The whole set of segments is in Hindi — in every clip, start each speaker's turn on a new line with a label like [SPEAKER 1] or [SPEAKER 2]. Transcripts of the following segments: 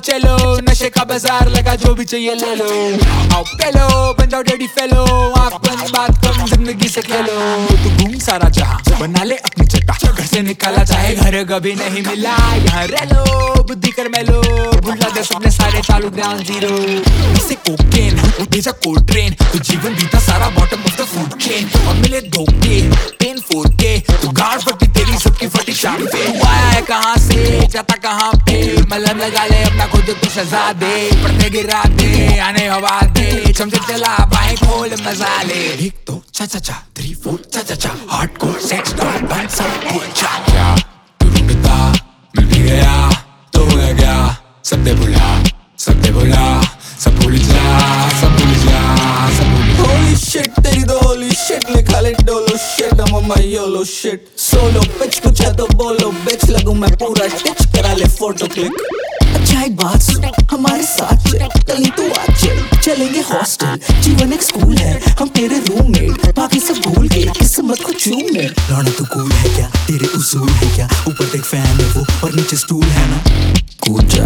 [SPEAKER 1] चलो, नशे का बाजार लगा, जो भी चाहिए ले लो। आओ पेलो, बन जाओ डैडी फेलो, आँख बंद बात कम, जिंदगी से खेलो। तू घूम सारा जहां, बना ले अपनी जगह, घर से निकाला चाहे घर कभी नहीं मिला। यहाँ रह लो, बुद्धि कर मेलो, भूला दे सपने सारे, चालू ग्राउंड जीरो। इसे कोकेन उठे जा कोल्ड ट्रेन, तो जीवन बीता सारा bottom of the food chain. और मिले धोखे पेन 4K, तो गाड़ फटी तेरी सबकी फटी शाम पे। तू आया है कहाँ से, जाता कहाँ पे, मलहम लगा ले अपना खुद तो सजा दे। पड़ते गिरा दे, आने हवा दे, चमचे चला बाहें खोल मजा ले। एक दो चा चा चा 3 4 चा चा चा, हार्डकोर सेक्स डॉल बन सब कुछ। क्या तू ढूंढता मिल भी गया, तो हो गया सब दे भुला, सब दे भुला, सब भूल जा, सब भूल जा, सब भूल जा।
[SPEAKER 2] Holy shit, तेरी तो holy shit, लिखा ले डोलो shit, I'm on my YOLO shit. Solo bitch कुछ है तो बोलो bitch, लगूं मैं पूरा stitch, करा ले फोटो क्लिक। अच्छा एक बात सुन, हमारे साथ चल, कल ही तू आ चल, चलेंगे हॉस्टल, जीवन एक स्कूल है, हम तेरे रूममेट, बाकी सब भूल के किस्मत को चूम ले। लौड़ा तू कूल है क्या, तेरे उसूल है क्या, ऊपर देख फैन है वो और नीचे स्टूल है ना। कूद जा,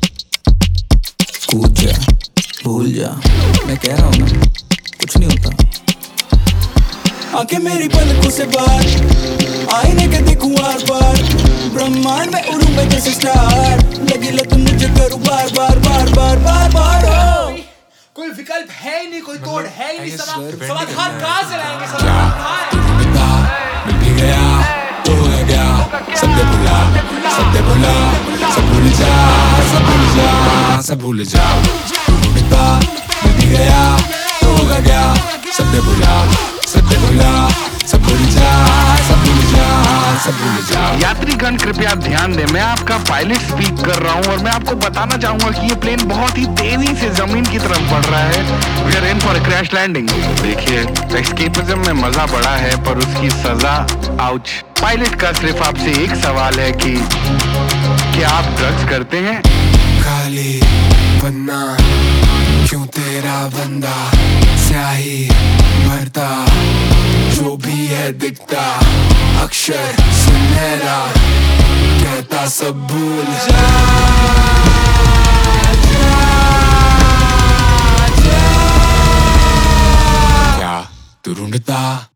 [SPEAKER 2] कूद जा, भूल जा, मैं कह रहा हूँ ना, कुछ नहीं होता। आंखें मेरी पलकों से बाहर, आईने के देखूं आर पार, ब्रह्मांड में उड़ूं मैं जैसे स्टार, लगी लत मुझे करूं बार बार बार बार बार बार।
[SPEAKER 1] कोई विकल्प है ही नहीं, कोई तोड़ है ही नहीं, समाधान कहाँ से लाएंगे,
[SPEAKER 2] मिल भी गया, तो हो गया सब दे भुला, सब दे भुला, सब भूल जा, सब भूल जा, सब भूल जा। ढूंढता मिल भी गया, तो हो गया सब दे भुला, सब दे भुला, सब भूल जा, सब भूल जा, सब भूल जा।
[SPEAKER 3] यात्रीगण कृपया ध्यान दें, मैं आपका पायलट स्पीक कर रहा हूं और मैं आपको बताना चाहूंगा कि ये प्लेन बहुत ही तेजी से जमीन की तरफ बढ़ रहा है। We are in for crash landing. देखिए, एस्केपिज्म में मजा बड़ा है पर उसकी सजा आउच। पायलट का सिर्फ आपसे एक सवाल है कि क्या आप ड्रग्स करते हैं?
[SPEAKER 2] खाली बनना क्यों तेरा बंदा, स्याही भरता जो भी है दिखता, अक्षर सुनहरा कहता सब भूल जा, क्या तू ढूंढता